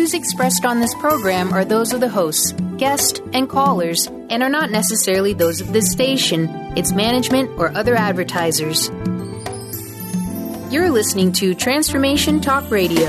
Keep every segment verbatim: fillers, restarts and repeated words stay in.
views expressed on this program are those of the hosts, guests, and callers, and are not necessarily those of this station, its management, or other advertisers. You're listening to Transformation Talk Radio.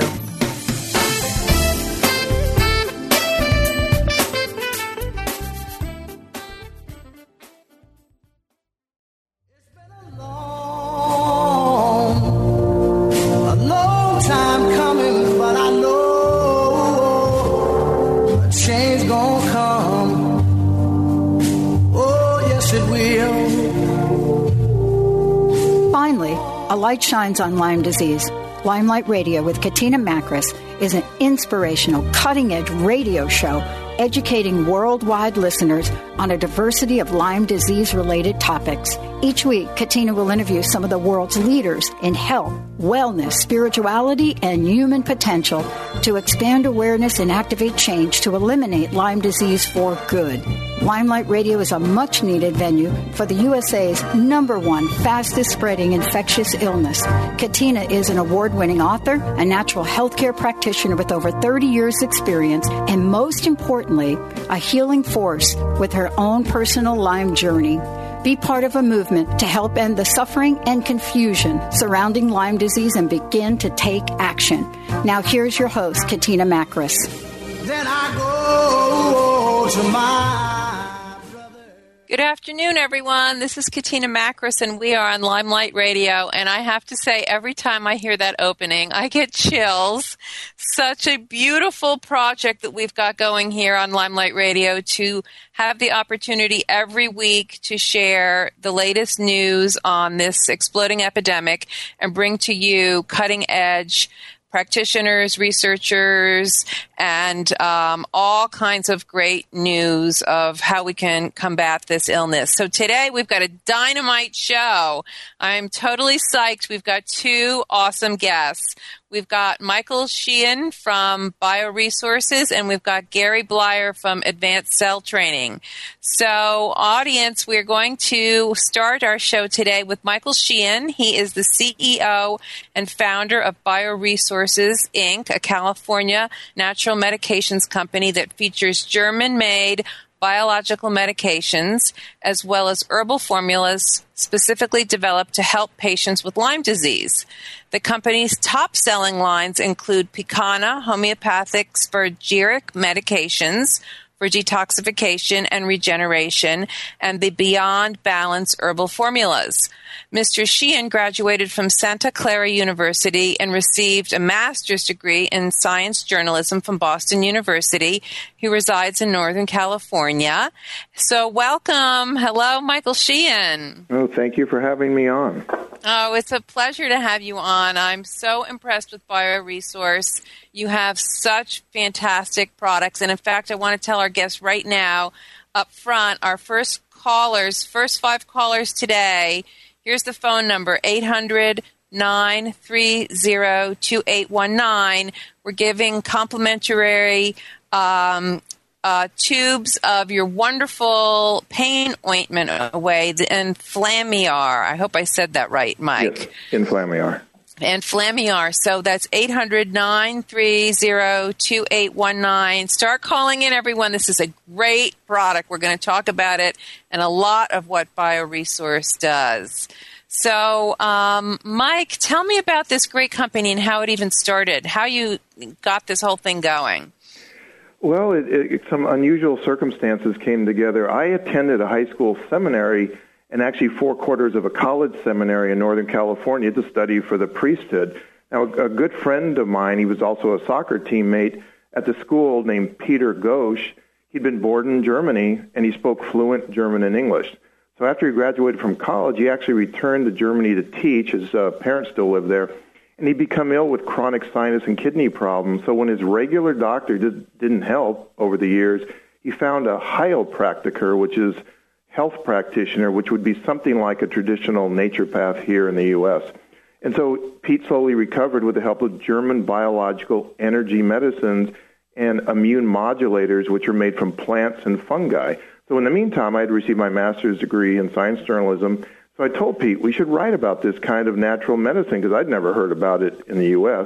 Light shines on Lyme disease. Limelight Radio with Katina Makris is an inspirational, cutting-edge radio show educating worldwide listeners on a diversity of Lyme disease-related topics. Each week, Katina will interview some of the world's leaders in health, wellness, spirituality, and human potential to expand awareness and activate change to eliminate Lyme disease for good. Limelight Radio is a much-needed venue for the U S A's number one fastest-spreading infectious illness. Katina is an award-winning author, a natural healthcare practitioner with over thirty years' experience, and most importantly, a healing force with her own personal Lyme journey. Be part of a movement to help end the suffering and confusion surrounding Lyme disease and begin to take action. Now here's your host, Katina Makris. Then I go to my... Good afternoon, everyone. This is Katina Makris, and we are on Limelight Radio. And I have to say, every time I hear that opening, I get chills. Such a beautiful project that we've got going here on Limelight Radio to have the opportunity every week to share the latest news on this exploding epidemic and bring to you cutting-edge practitioners, researchers, and um, all kinds of great news of how we can combat this illness. So today we've got a dynamite show. I'm totally psyched. We've got two awesome guests. We've got Michael Sheehan from Bioresources, and we've got Gary Bleier from Advanced Cell Training. So, audience, we're going to start our show today with Michael Sheehan. He is the C E O and founder of Bioresources, Incorporated, a California natural medications company that features German-made biological medications, as well as herbal formulas specifically developed to help patients with Lyme disease. The company's top-selling lines include Picana homeopathic spagyric medications for detoxification and regeneration, and the Beyond Balance herbal formulas. Mister Sheehan graduated from Santa Clara University and received a master's degree in science journalism from Boston University. He resides in Northern California. So welcome. Hello, Michael Sheehan. Oh, thank you for having me on. Oh, it's a pleasure to have you on. I'm so impressed with Bioresource. You have such fantastic products. And in fact, I want to tell our guests right now up front, our first callers, first five callers today, here's the phone number, eight hundred, nine three zero, two eight one nine. We're giving complimentary um, uh, tubes of your wonderful pain ointment away, the Enflamiar. I hope I said that right, Mike. Yes, Enflamiar. Enflamiar. So that's eight hundred, nine three zero, two eight one nine. Start calling in, everyone. This is a great product. We're going to talk about it and a lot of what Bioresource does. So, um, Mike, tell me about this great company and how it even started, how you got this whole thing going. Well, it, it, some unusual circumstances came together. I attended a high school seminary and actually four quarters of a college seminary in Northern California to study for the priesthood. Now, a, a good friend of mine, he was also a soccer teammate at the school named Peter Ghosh. He'd been born in Germany, and he spoke fluent German and English. So after he graduated from college, he actually returned to Germany to teach. His uh, parents still lived there. And he'd become ill with chronic sinus and kidney problems. So when his regular doctor did, didn't help over the years, he found a heilpraktiker, which is health practitioner, which would be something like a traditional naturopath here in the U S. And so Pete slowly recovered with the help of German biological energy medicines and immune modulators, which are made from plants and fungi. So in the meantime, I had received my master's degree in science journalism. So I told Pete we should write about this kind of natural medicine because I'd never heard about it in the U S.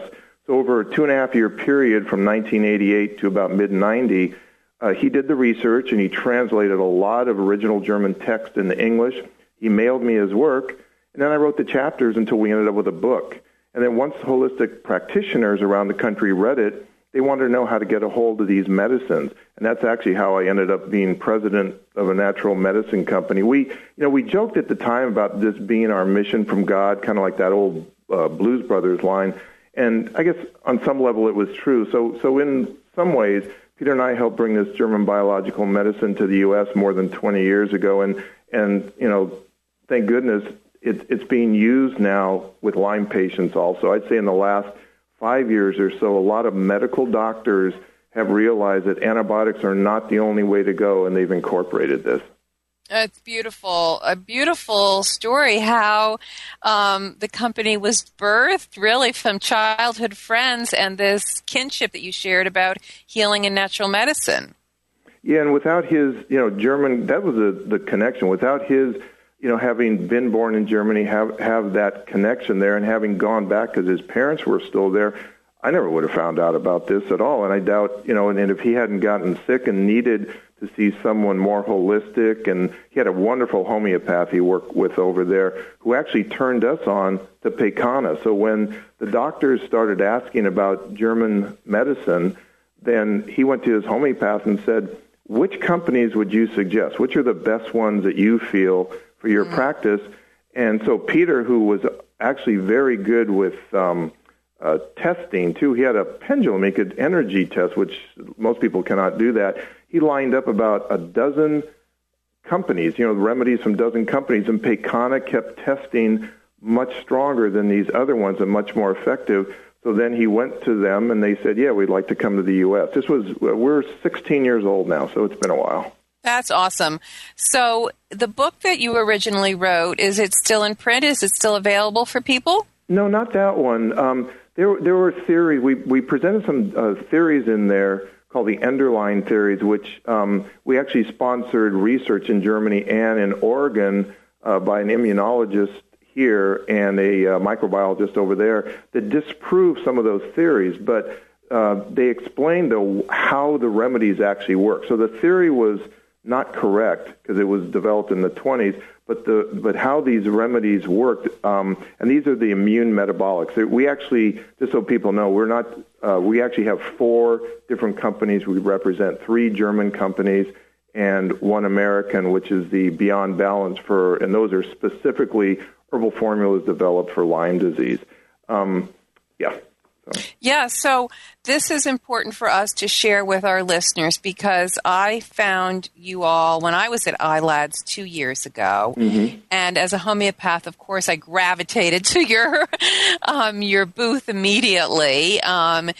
So over a two and a half year period from nineteen eighty-eight to about mid ninety, uh, he did the research and he translated a lot of original German text into English. He mailed me his work, and then I wrote the chapters until we ended up with a book. And then once holistic practitioners around the country read it, they wanted to know how to get a hold of these medicines. And that's actually how I ended up being president of a natural medicine company. We, you know, we joked at the time about this being our mission from God, kind of like that old uh, Blues Brothers line. And I guess on some level it was true. So, so in some ways, Peter and I helped bring this German biological medicine to the U S more than twenty years ago. And, and you know, thank goodness it, it's being used now with Lyme patients also. I'd say in the last five years or so, a lot of medical doctors have realized that antibiotics are not the only way to go, and they've incorporated this. It's beautiful, a beautiful story how um, the company was birthed really from childhood friends and this kinship that you shared about healing and natural medicine. Yeah, and without his, you know, German, that was the, the connection. Without his, you know, having been born in Germany, have have that connection there, and having gone back because his parents were still there, I never would have found out about this at all. And I doubt, you know, and, and if he hadn't gotten sick and needed to see someone more holistic, and he had a wonderful homeopath he worked with over there who actually turned us on to Pekana. So when the doctors started asking about German medicine, then he went to his homeopath and said, which companies would you suggest? Which are the best ones that you feel for your mm-hmm. practice? And so Peter, who was actually very good with um, uh, testing, too, he had a pendulum. He could energy test, which most people cannot do that. He lined up about a dozen companies, you know, remedies from a dozen companies, and Pekana kept testing much stronger than these other ones and much more effective. So then he went to them, and they said, yeah, we'd like to come to the U S. This was, we're sixteen years old now, so it's been a while. That's awesome. So the book that you originally wrote, is it still in print? Is it still available for people? No, not that one. Um, there, there were theories. We, we presented some uh, theories in there called the Enderlein theories, which um, we actually sponsored research in Germany and in Oregon uh, by an immunologist here and a uh, microbiologist over there that disproved some of those theories, but uh, they explained the, how the remedies actually work. So the theory was not correct because it was developed in the twenties, but the but how these remedies worked, um, and these are the immune metabolics. We actually, just so people know, we're not. Uh, we actually have four different companies. We represent three German companies and one American, which is the Beyond Balance for, and those are specifically herbal formulas developed for Lyme disease. Um, yeah. So. Yeah, so this is important for us to share with our listeners because I found you all when I was at I LADS two years ago, mm-hmm. and as a homeopath, of course, I gravitated to your um, your booth immediately um,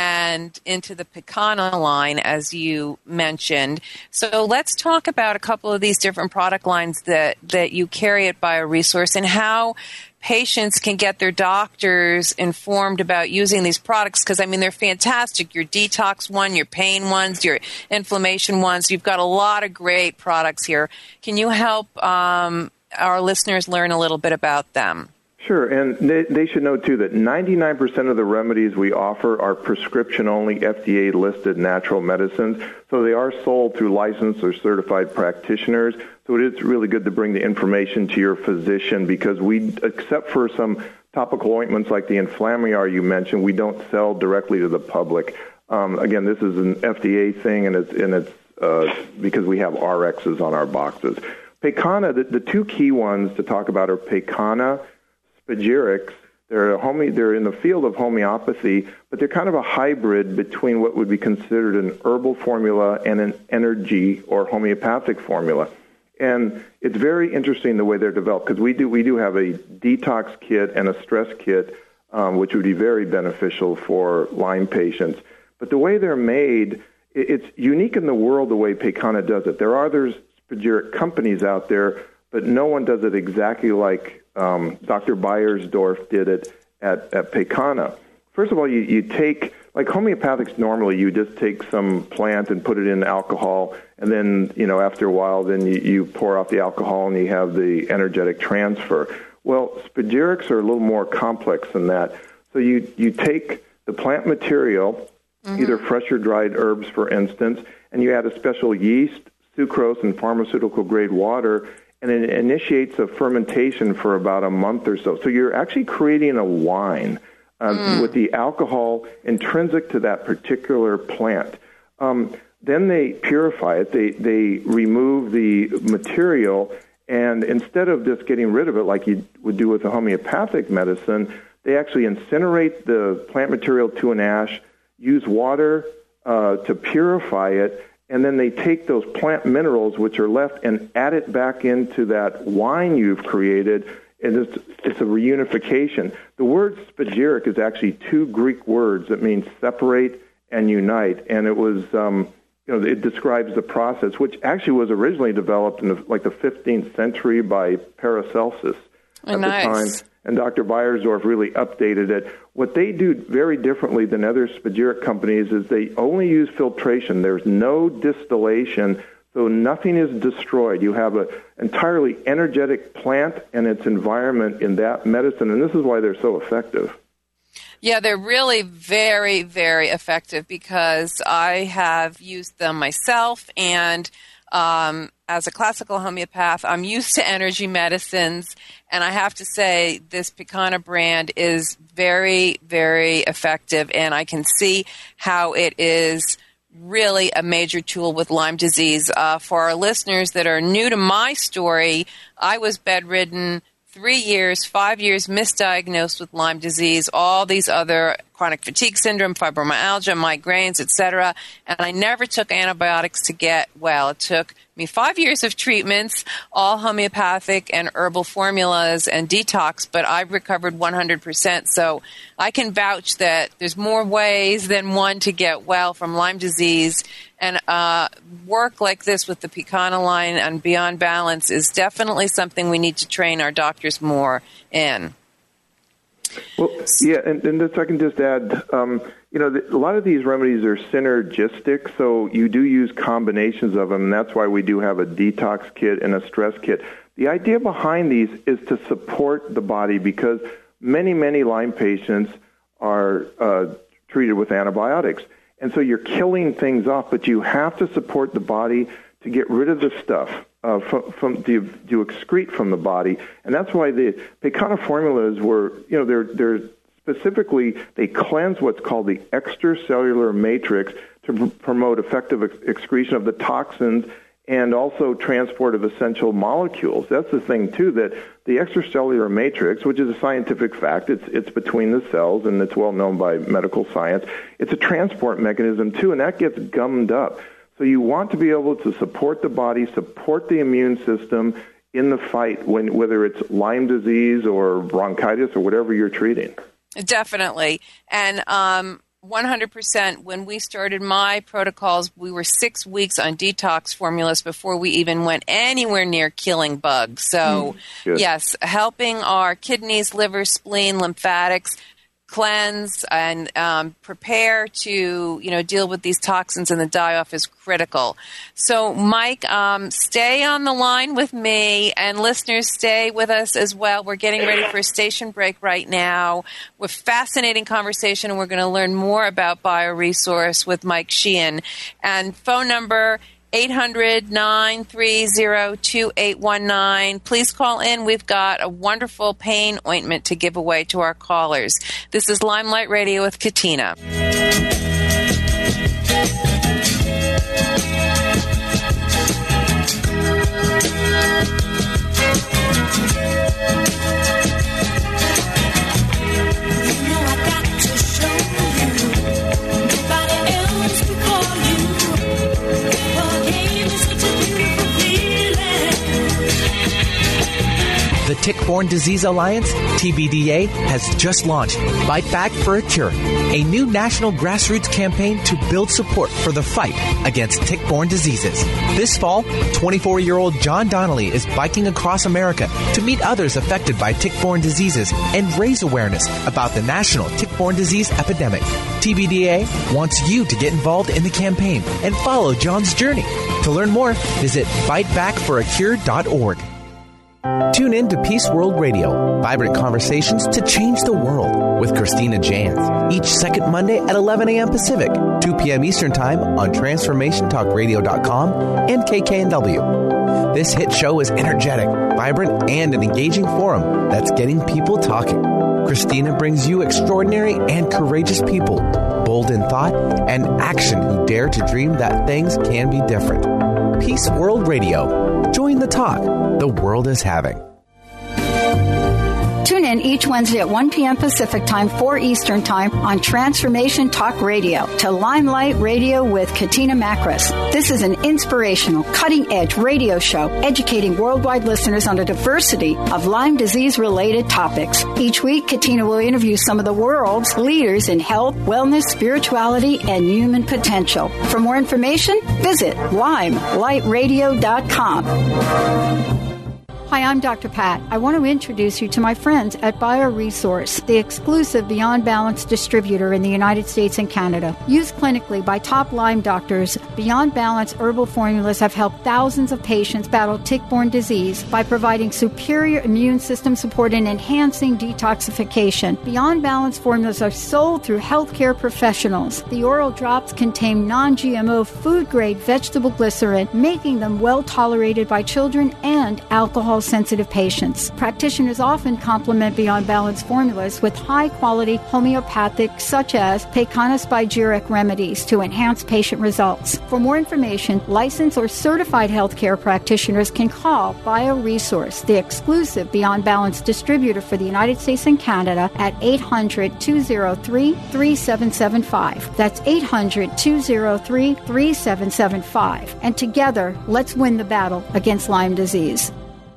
and into the Pekana line, as you mentioned. So let's talk about a couple of these different product lines that, that you carry at BioResource and how patients can get their doctors informed about using these products because, I mean, they're fantastic. Your detox one, your pain ones, your inflammation ones. You've got a lot of great products here. Can you help um, our listeners learn a little bit about them? Sure, and they, they should know, too, that ninety-nine percent of the remedies we offer are prescription-only, F D A-listed natural medicines, so they are sold through licensed or certified practitioners. So it is really good to bring the information to your physician because we, except for some topical ointments like the Inflammayar you mentioned, we don't sell directly to the public. Um, again, this is an F D A thing, and it's, and it's uh, because we have R Xs on our boxes. Pekana, the, the two key ones to talk about are Pekana Spagyrics. They're, a home, they're in the field of homeopathy, but they're kind of a hybrid between what would be considered an herbal formula and an energy or homeopathic formula. And it's very interesting the way they're developed because we do we do have a detox kit and a stress kit, um, which would be very beneficial for Lyme patients. But the way they're made, it's unique in the world the way Pekana does it. There are other spagyric companies out there, but no one does it exactly like um, Doctor Beiersdorf did it at, at Pekana. First of all, you, you take, like homeopathics normally, you just take some plant and put it in alcohol, and then, you know, after a while, then you, you pour off the alcohol and you have the energetic transfer. Well, spagyrics are a little more complex than that. So you, you take the plant material, mm-hmm. either fresh or dried herbs, for instance, and you add a special yeast, sucrose, and pharmaceutical-grade water, and it initiates a fermentation for about a month or so. So you're actually creating a wine uh, mm. with the alcohol intrinsic to that particular plant. Um, then they purify it. They they remove the material, and instead of just getting rid of it like you would do with a homeopathic medicine, they actually incinerate the plant material to an ash, use water uh, to purify it, and then they take those plant minerals which are left and add it back into that wine you've created, and it's, it's a reunification. The word spagyric is actually two Greek words that mean separate and unite, and it was, um, you know, it describes the process, which actually was originally developed in the, like the fifteenth century by Paracelsus oh, at nice. the time. And Doctor Beiersdorf really updated it. What they do very differently than other spagyric companies is they only use filtration. There's no distillation, so nothing is destroyed. You have an entirely energetic plant and its environment in that medicine, and this is why they're so effective. Yeah, they're really very, very effective because I have used them myself, and um, as a classical homeopath, I'm used to energy medicines, and I have to say this Picana brand is very, very effective, and I can see how it is really a major tool with Lyme disease. Uh, for our listeners that are new to my story, I was bedridden three years, five years misdiagnosed with Lyme disease, all these other chronic fatigue syndrome, fibromyalgia, migraines, et cetera, and I never took antibiotics to get well. It took me five years of treatments, all homeopathic and herbal formulas and detox, but I've recovered one hundred percent. So I can vouch that there's more ways than one to get well from Lyme disease, and uh, work like this with the Picana line and Beyond Balance is definitely something we need to train our doctors more in. Well, yeah, and, and if I can just add, um, you know, the, a lot of these remedies are synergistic, so you do use combinations of them, and that's why we do have a detox kit and a stress kit. The idea behind these is to support the body because many, many Lyme patients are uh, treated with antibiotics, and so you're killing things off, but you have to support the body to get rid of the stuff. Uh, from, from to, to excrete from the body, and that's why the Picana formulas were, you know, they're they're specifically they cleanse what's called the extracellular matrix to pr- promote effective ex- excretion of the toxins and also transport of essential molecules. That's the thing too, that the extracellular matrix, which is a scientific fact, it's it's between the cells and it's well known by medical science. It's a transport mechanism too, and that gets gummed up. So you want to be able to support the body, support the immune system in the fight, when whether it's Lyme disease or bronchitis or whatever you're treating. Definitely. And um, one hundred percent, when we started my protocols, we were six weeks on detox formulas before we even went anywhere near killing bugs. So, mm, yes, helping our kidneys, liver, spleen, lymphatics cleanse and um, prepare to, you know, deal with these toxins and the die-off is critical. So, Mike, um, stay on the line with me, and listeners, stay with us as well. We're getting ready for a station break right now. We're fascinating conversation, and we're going to learn more about BioResource with Mike Sheehan. And phone number eight hundred, nine three zero, two eight one nine. Please call in. We've got a wonderful pain ointment to give away to our callers. This is Limelight Radio with Katina. The Tick-Borne Disease Alliance, T B D A, has just launched Fight Back for a Cure, a new national grassroots campaign to build support for the fight against tick-borne diseases. This fall, twenty-four-year-old John Donnelly is biking across America to meet others affected by tick-borne diseases and raise awareness about the national tick-borne disease epidemic. T B D A wants you to get involved in the campaign and follow John's journey. To learn more, visit fight back for a cure dot org. Tune in to Peace World Radio, vibrant conversations to change the world with Christina Jans, each second Monday at eleven a.m. Pacific, two p.m. Eastern Time on transformation talk radio dot com and K K N W. This hit show is energetic, vibrant, and an engaging forum that's getting people talking. Christina brings you extraordinary and courageous people, bold in thought and action who dare to dream that things can be different. Peace World Radio. Join the talk the world is having. Tune in each Wednesday at one p.m. Pacific Time, four Eastern Time on Transformation Talk Radio to Limelight Radio with Katina Makris. This is an inspirational, cutting-edge radio show educating worldwide listeners on a diversity of Lyme disease-related topics. Each week, Katina will interview some of the world's leaders in health, wellness, spirituality, and human potential. For more information, visit limelight radio dot com. Hi, I'm Doctor Pat. I want to introduce you to my friends at BioResource, the exclusive Beyond Balance distributor in the United States and Canada. Used clinically by top Lyme doctors, Beyond Balance herbal formulas have helped thousands of patients battle tick-borne disease by providing superior immune system support and enhancing detoxification. Beyond Balance formulas are sold through healthcare professionals. The oral drops contain non-G M O food-grade vegetable glycerin, making them well-tolated by children and alcohol sensitive patients. Practitioners often complement Beyond Balance formulas with high-quality homeopathic, such as Pecana spagyric remedies to enhance patient results. For more information, licensed or certified healthcare practitioners can call BioResource, the exclusive Beyond Balance distributor for the United States and Canada, at eight hundred, two oh three, three seven seven five. That's eight hundred, two oh three, three seven seven five. And together, let's win the battle against Lyme disease.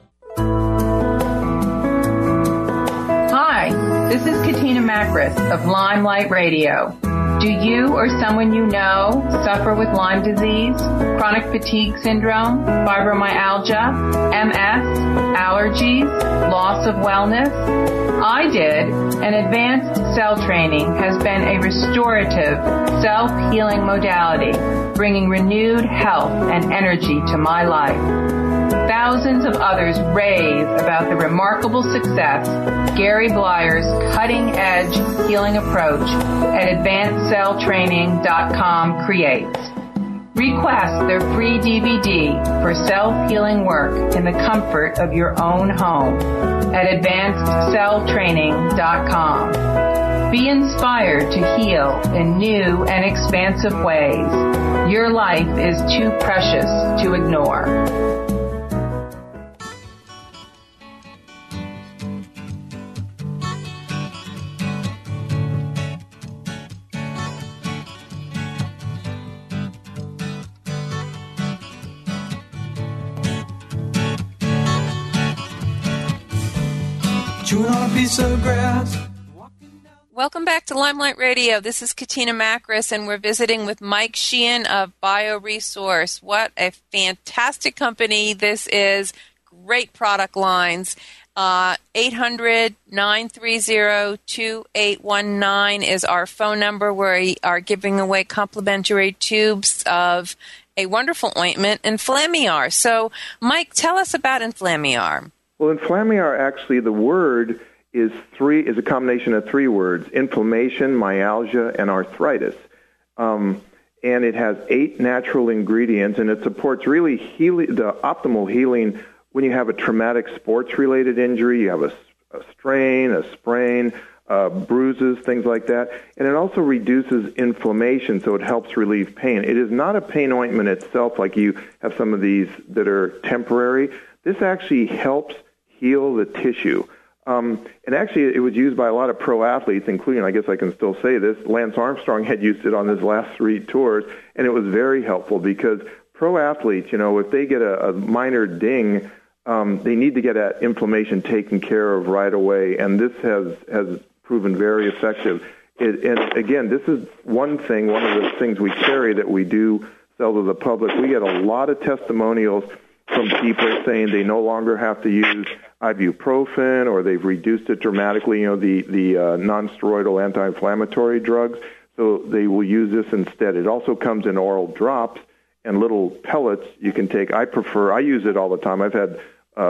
This is Katina Makris of Limelight Radio. Do you or someone you know suffer with Lyme disease, chronic fatigue syndrome, fibromyalgia, M S, allergies, loss of wellness? I did, and advanced cell training has been a restorative, self-healing modality, bringing renewed health and energy to my life. Thousands of others rave about the remarkable success Gary Blyer's cutting-edge healing approach at advanced cell training dot com creates. Request their free D V D for self-healing work in the comfort of your own home at advanced cell training dot com. Be inspired to heal in new and expansive ways. Your life is too precious to ignore. Chewing on a piece of grass. Welcome back to Limelight Radio. This is Katina Makris, and we're visiting with Mike Sheehan of BioResource. What a fantastic company this is. Great product lines. Uh, eight hundred, nine three zero, two eight one nine is our phone number. We are giving away complimentary tubes of a wonderful ointment, Inflammiar. So, Mike, tell us about Inflammiar. Well, Inflammiar, actually, the word is three is a combination of three words: inflammation, myalgia, and arthritis. Um, and it has eight natural ingredients, and it supports really healing, the optimal healing when you have a traumatic sports-related injury, you have a, a strain, a sprain, uh, bruises, things like that. And it also reduces inflammation, so it helps relieve pain. It is not a pain ointment itself like you have some of these that are temporary. This actually helps heal the tissue. Um, and actually, it was used by a lot of pro athletes, including, I guess I can still say this, Lance Armstrong had used it on his last three tours, and it was very helpful because pro athletes, you know, if they get a, a minor ding, um, they need to get that inflammation taken care of right away, and this has, has proven very effective. It, and again, this is one thing, one of the things we carry that we do sell to the public. We get a lot of testimonials from people saying they no longer have to use ibuprofen or they've reduced it dramatically, you know, the, the uh, non-steroidal anti-inflammatory drugs, so they will use this instead. It also comes in oral drops and little pellets you can take. I prefer, I use it all the time. I've had um,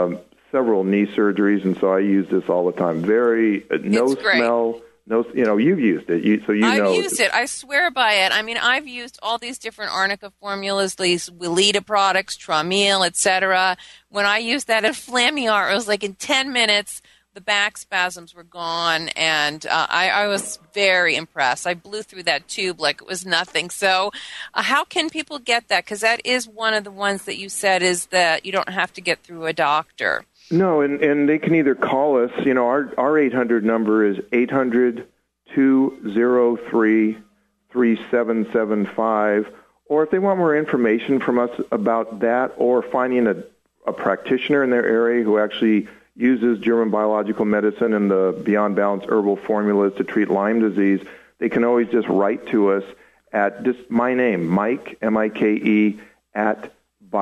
several knee surgeries, and so I use this all the time. Very uh, no smell. No, you know, you've used it, you, so you I've know. I've used it. I swear by it. I mean, I've used all these different arnica formulas, these Weleda products, Traumeel, et cetera. When I used that at Flamiar, it was like in ten minutes, the back spasms were gone, and uh, I, I was very impressed. I blew through that tube like it was nothing. So uh, how can people get that? Because that is one of the ones that you said is that you don't have to get through a doctor. No, and, and they can either call us, you know, our, our eight hundred number is eight hundred, two oh three, three seven seven five, or if they want more information from us about that or finding a, a practitioner in their area who actually uses German biological medicine and the Beyond Balance herbal formulas to treat Lyme disease, they can always just write to us at just my name, Mike, M I K E, at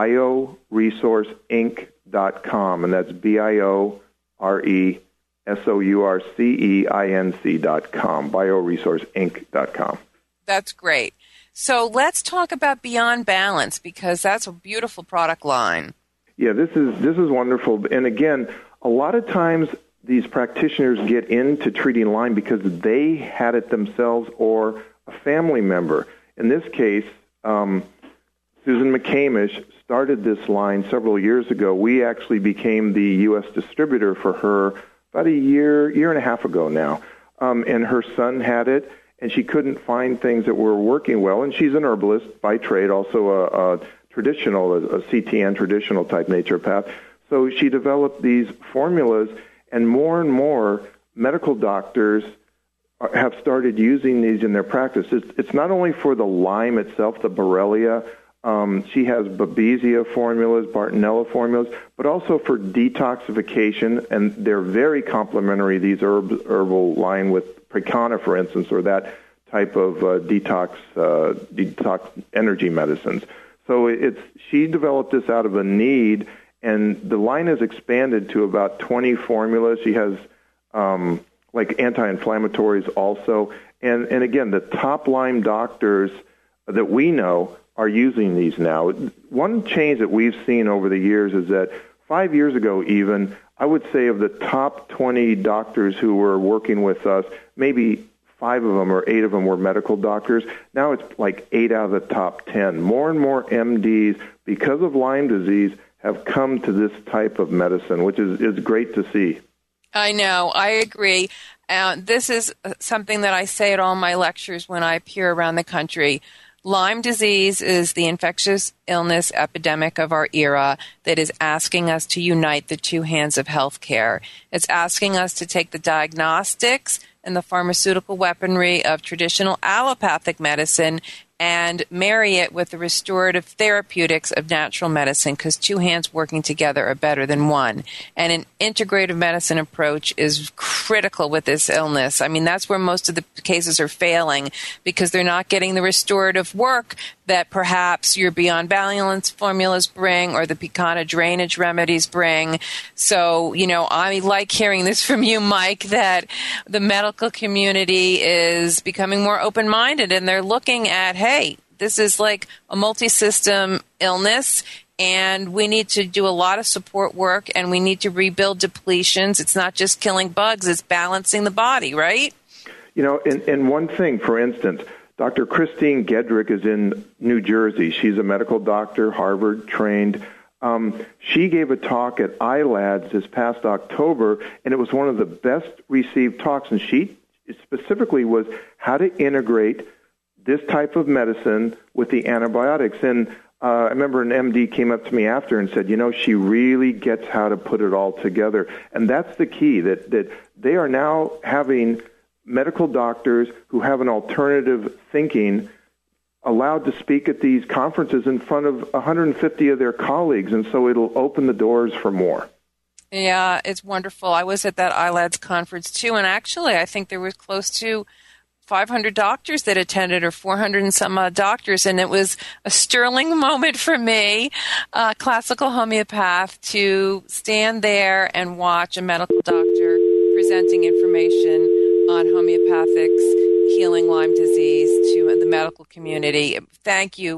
bioresource inc dot com, and that's B I O R E S O U R C E I N C dot com, bioresource inc dot com. That's great. So let's talk about Beyond Balance, because that's a beautiful product line. Yeah, this is this is wonderful. And again, a lot of times these practitioners get into treating Lyme because they had it themselves or a family member. In this case, um, Susan McCamish started this line several years ago. We actually became the U S distributor for her about a year, year and a half ago now. Um, and her son had it, and she couldn't find things that were working well. And she's an herbalist by trade, also a, a traditional, a, a C T N traditional type naturopath. So she developed these formulas, and more and more medical doctors have started using these in their practice. It's, it's not only for the Lyme itself, the Borrelia. Um, she has Babesia formulas, Bartonella formulas, but also for detoxification, and they're very complementary, these herb, herbal line with Precana, for instance, or that type of uh, detox uh, detox energy medicines. So it's she developed this out of a need, and the line has expanded to about twenty formulas. She has um, like anti-inflammatories also, and and again, the top Lyme doctors that we know are using these now. One change that we've seen over the years is that five years ago even, I would say of the top twenty doctors who were working with us, maybe five of them or eight of them were medical doctors. Now it's like eight out of the top ten. More and more M Ds, because of Lyme disease, have come to this type of medicine, which is, is great to see. I know. I agree. Uh, this is something that I say at all my lectures when I appear around the country. Lyme disease is the infectious illness epidemic of our era that is asking us to unite the two hands of healthcare. It's asking us to take the diagnostics and the pharmaceutical weaponry of traditional allopathic medicine and marry it with the restorative therapeutics of natural medicine, because two hands working together are better than one. And an integrative medicine approach is critical with this illness. I mean, that's where most of the cases are failing, because they're not getting the restorative work that perhaps your Beyond Balance formulas bring or the Precana drainage remedies bring. So, you know, I like hearing this from you, Mike, that the medical community is becoming more open-minded, and they're looking at, hey, this is like a multi-system illness, and we need to do a lot of support work, and we need to rebuild depletions. It's not just killing bugs, it's balancing the body, right? You know, and, and one thing, for instance, Doctor Christine Gedrick is in New Jersey. She's a medical doctor, Harvard trained. Um, she gave a talk at I LADS this past October, and it was one of the best received talks, and she specifically was how to integrate this type of medicine with the antibiotics. And uh, I remember an M D came up to me after and said, you know, she really gets how to put it all together. And that's the key, that, that they are now having medical doctors who have an alternative thinking allowed to speak at these conferences in front of one hundred fifty of their colleagues, and so it'll open the doors for more. Yeah, it's wonderful. I was at that I LADS conference too, and actually I think there was close to five hundred doctors that attended, or four hundred and some odd doctors, and it was a sterling moment for me, a classical homeopath, to stand there and watch a medical doctor presenting information on homeopathics healing Lyme disease to the medical community. Thank you,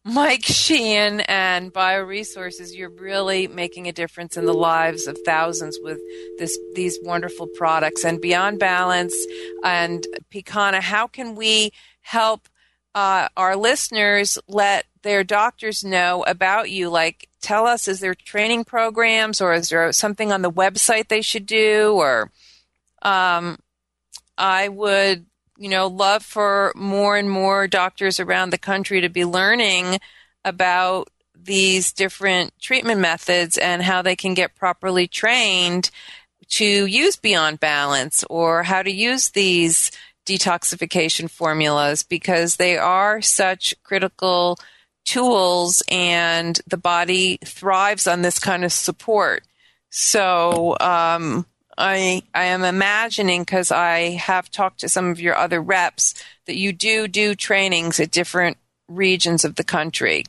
Mike Sheehan and BioResources, you're really making a difference in the lives of thousands with this these wonderful products. And Beyond Balance and Picana, how can we help uh, our listeners let their doctors know about you? Like, tell us, is there training programs, or is there something on the website they should do? Or um, I would you know, love for more and more doctors around the country to be learning about these different treatment methods and how they can get properly trained to use Beyond Balance or how to use these detoxification formulas, because they are such critical tools and the body thrives on this kind of support. So, um, I I am imagining, because I have talked to some of your other reps, that you do do trainings at different regions of the country.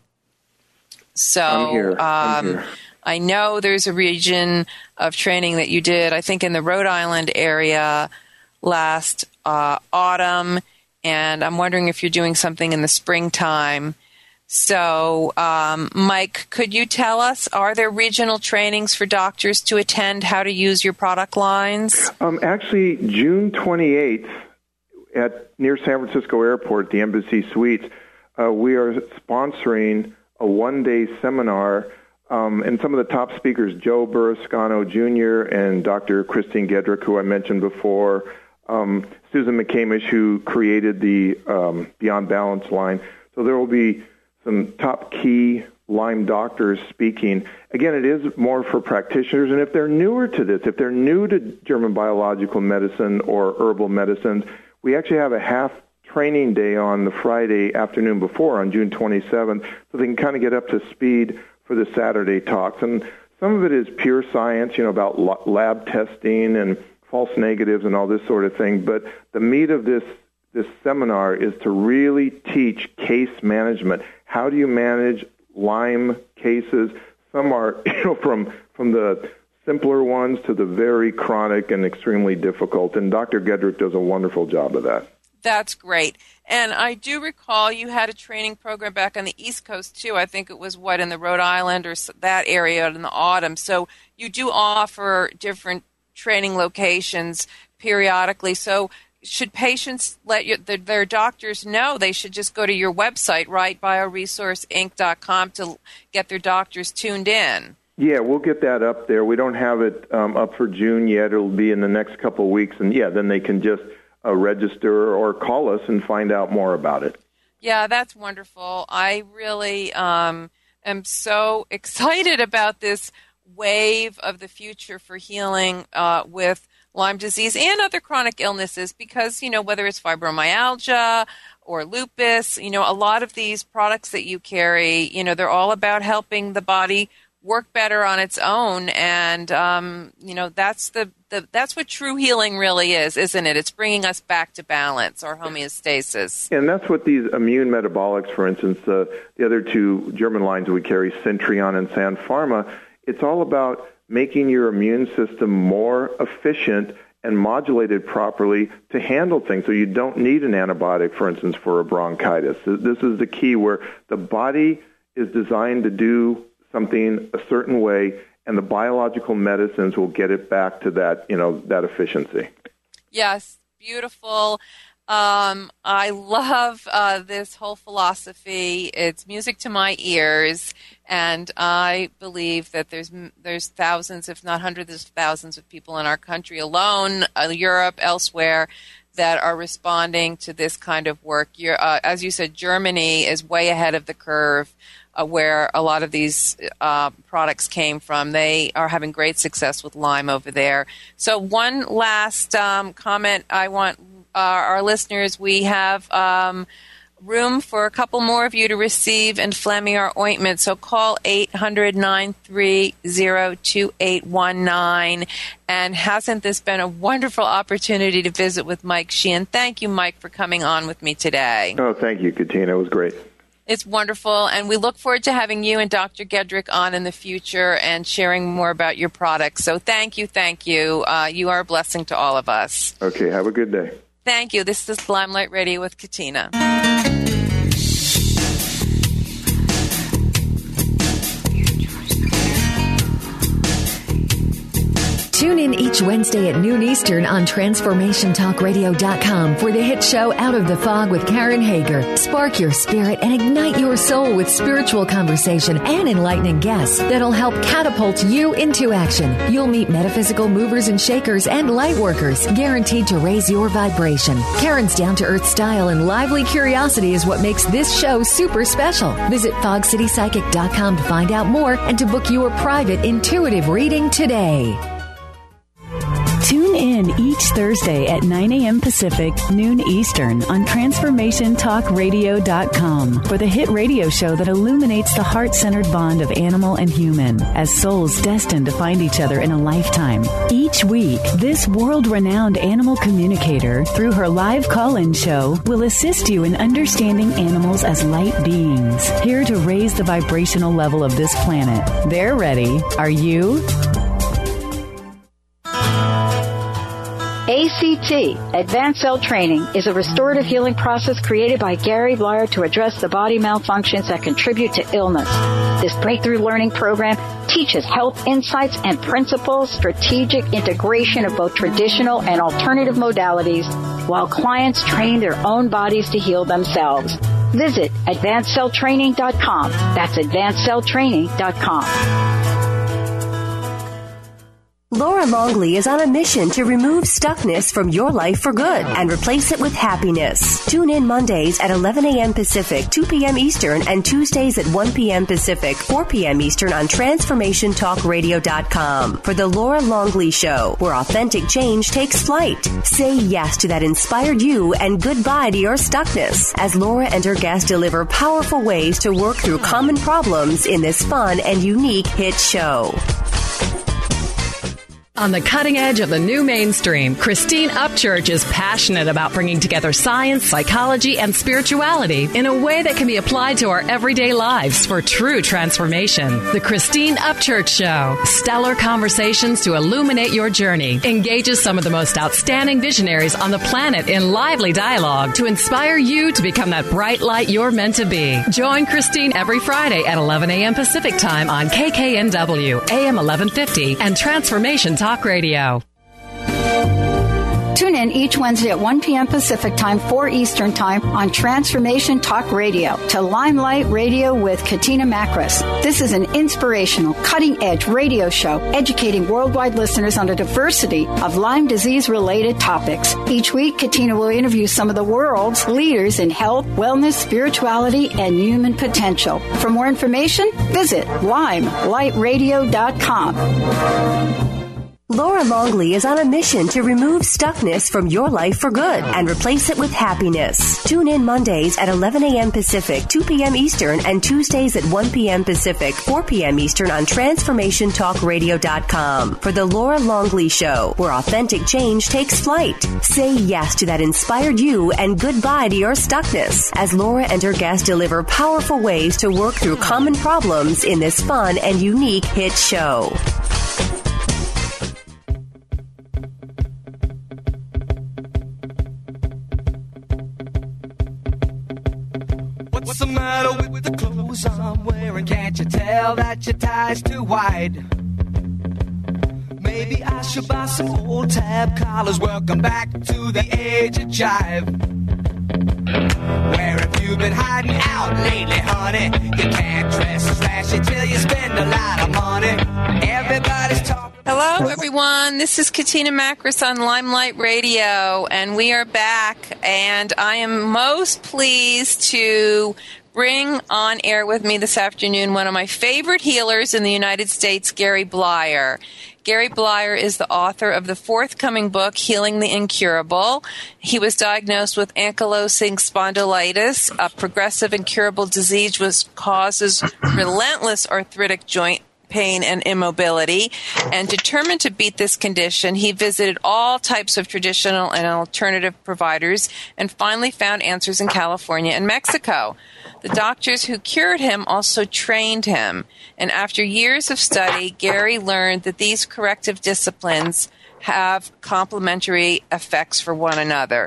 So I'm here. Um, I'm here. I know there's a region of training that you did, I think, in the Rhode Island area last uh, autumn, and I'm wondering if you're doing something in the springtime. So, um, Mike, could you tell us, are there regional trainings for doctors to attend how to use your product lines? Um, actually, June twenty-eighth at near San Francisco Airport, the Embassy Suites, uh, we are sponsoring a one-day seminar, um, and some of the top speakers, Joe Burrascano Junior and Doctor Christine Gedrick, who I mentioned before, um, Susan McCamish, who created the um, Beyond Balance line. So there will be some top key Lyme doctors speaking. Again, it is more for practitioners, and if they're newer to this, if they're new to German biological medicine or herbal medicines, we actually have a half training day on the Friday afternoon before, on June twenty-seventh, so they can kind of get up to speed for the Saturday talks. And some of it is pure science, you know, about lab testing and false negatives and all this sort of thing, but the meat of this this seminar is to really teach case management. How do you manage Lyme cases? Some are, you know, from from the simpler ones to the very chronic and extremely difficult. And Doctor Gedrick does a wonderful job of that. That's great. And I do recall you had a training program back on the East Coast, too. I think it was, what, in the Rhode Island or that area in the autumn. So you do offer different training locations periodically. So should patients let your, their, their doctors know, they should just go to your website, right, bio resource inc dot com, to get their doctors tuned in? Yeah, we'll get that up there. We don't have it um, up for June yet. It'll be in the next couple of weeks. And, yeah, then they can just uh, register or call us and find out more about it. Yeah, that's wonderful. I really um, am so excited about this wave of the future for healing uh, with Lyme disease and other chronic illnesses, because, you know, whether it's fibromyalgia or lupus, you know, a lot of these products that you carry, you know, they're all about helping the body work better on its own. And, um, you know, that's the, the that's what true healing really is, isn't it? It's bringing us back to balance or homeostasis. And that's what these immune metabolics, for instance, uh, the other two German lines we carry, Centrion and San Pharma, it's all about making your immune system more efficient and modulated properly to handle things. So you don't need an antibiotic, for instance, for a bronchitis. This is the key, where the body is designed to do something a certain way, and the biological medicines will get it back to that, you know, that efficiency. Yes, beautiful. Um, I love uh, this whole philosophy. It's music to my ears, and I believe that there's there's thousands, if not hundreds of thousands of people in our country alone, uh, Europe, elsewhere, that are responding to this kind of work. You're, uh, as you said, Germany is way ahead of the curve, uh, where a lot of these uh, products came from. They are having great success with Lyme over there. So one last um, comment I want Uh, our listeners, we have um, room for a couple more of you to receive Enflamiar ointment. So call eight hundred, nine three zero, two eight one nine. And hasn't this been a wonderful opportunity to visit with Mike Sheehan? Thank you, Mike, for coming on with me today. Oh, thank you, Katina. It was great. It's wonderful, and we look forward to having you and Doctor Gedrick on in the future and sharing more about your products. So thank you, thank you. Uh, you are a blessing to all of us. Okay, have a good day. Thank you. This is Limelight Radio with Katina. Tune in each Wednesday at noon Eastern on Transformation Talk Radio dot com for the hit show Out of the Fog with Karen Hager. Spark your spirit and ignite your soul with spiritual conversation and enlightening guests that'll help catapult you into action. You'll meet metaphysical movers and shakers and light workers, guaranteed to raise your vibration. Karen's down-to-earth style and lively curiosity is what makes this show super special. Visit fog city psychic dot com to find out more and to book your private intuitive reading today. Tune in each Thursday at nine a.m. Pacific, noon Eastern on Transformation Talk Radio dot com for the hit radio show that illuminates the heart-centered bond of animal and human as souls destined to find each other in a lifetime. Each week, this world-renowned animal communicator, through her live call-in show, will assist you in understanding animals as light beings, here to raise the vibrational level of this planet. They're ready. Are you? A C T, Advanced Cell Training, is a restorative healing process created by Gary Blyer to address the body malfunctions that contribute to illness. This breakthrough learning program teaches health insights and principles, strategic integration of both traditional and alternative modalities, while clients train their own bodies to heal themselves. Visit advanced cell training dot com. That's advanced cell training dot com. Laura Longley is on a mission to remove stuckness from your life for good and replace it with happiness. Tune in Mondays at eleven a.m. Pacific, two p.m. Eastern, and Tuesdays at one p.m. Pacific, four p.m. Eastern on Transformation Talk Radio dot com for the Laura Longley Show, where authentic change takes flight. Say yes to that inspired you and goodbye to your stuckness as Laura and her guests deliver powerful ways to work through common problems in this fun and unique hit show. On the cutting edge of the new mainstream, Christine Upchurch is passionate about bringing together science, psychology, and spirituality in a way that can be applied to our everyday lives for true transformation. The Christine Upchurch Show, stellar conversations to illuminate your journey, engages some of the most outstanding visionaries on the planet in lively dialogue to inspire you to become that bright light you're meant to be. Join Christine every Friday at eleven a.m. Pacific Time on K K N W, A M eleven fifty, and Transformation Talk Radio. Tune in each Wednesday at one p.m. Pacific Time, four Eastern Time on Transformation Talk Radio to Limelight Radio with Katina Makris. This is an inspirational, cutting-edge radio show educating worldwide listeners on a diversity of Lyme disease-related topics. Each week, Katina will interview some of the world's leaders in health, wellness, spirituality, and human potential. For more information, visit limelight radio dot com. Laura Longley is on a mission to remove stuckness from your life for good and replace it with happiness. Tune in Mondays at eleven a.m. Pacific, two p.m. Eastern, and Tuesdays at one p.m. Pacific, four p.m. Eastern on Transformation Talk Radio dot com for the Laura Longley Show, where authentic change takes flight. Say yes to that inspired you and goodbye to your stuckness as Laura and her guests deliver powerful ways to work through common problems in this fun and unique hit show. What's the matter with the clothes I'm wearing? Can't you tell that your tie's too wide? Maybe I should buy some old tab collars. Welcome back to the age of jive. Where have you been hiding out lately, honey? You can't dress flashy till you spend a lot of money. Everybody's talking. Hello, everyone. This is Katina Makris on Limelight Radio, and we are back. And I am most pleased to bring on air with me this afternoon one of my favorite healers in the United States, Gary Blyer. Gary Blyer is the author of the forthcoming book, Healing the Incurable. He was diagnosed with ankylosing spondylitis, a progressive incurable disease which causes relentless arthritic joint pain and immobility. And determined to beat this condition, he visited all types of traditional and alternative providers and finally found answers in California and Mexico. The doctors who cured him also trained him. And after years of study, Gary learned that these corrective disciplines have complementary effects for one another.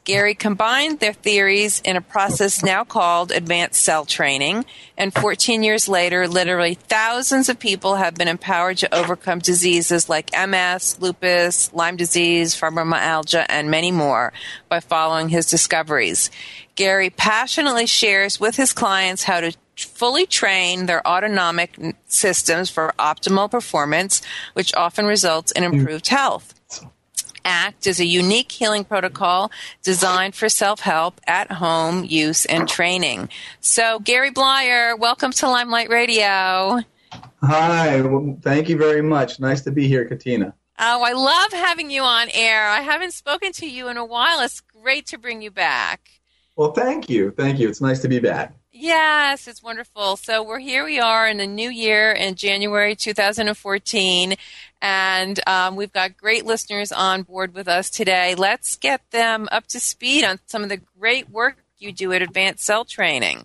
Gary combined their theories in a process now called advanced cell training, and fourteen years later, literally thousands of people have been empowered to overcome diseases like M S, lupus, Lyme disease, fibromyalgia, and many more by following his discoveries. Gary passionately shares with his clients how to fully train their autonomic systems for optimal performance, which often results in improved health. ACT is a unique healing protocol designed for self-help, at-home use, and training. So, Gary Blyer, welcome to Limelight Radio. Hi, well, thank you very much. Nice to be here, Katina. Oh, I love having you on air. I haven't spoken to you in a while. It's great to bring you back. Well, thank you. Thank you. It's nice to be back. Yes, it's wonderful. So we're here we are in the new year in January two thousand fourteen, and um, we've got great listeners on board with us today. Let's get them up to speed on some of the great work you do at Advanced Cell Training.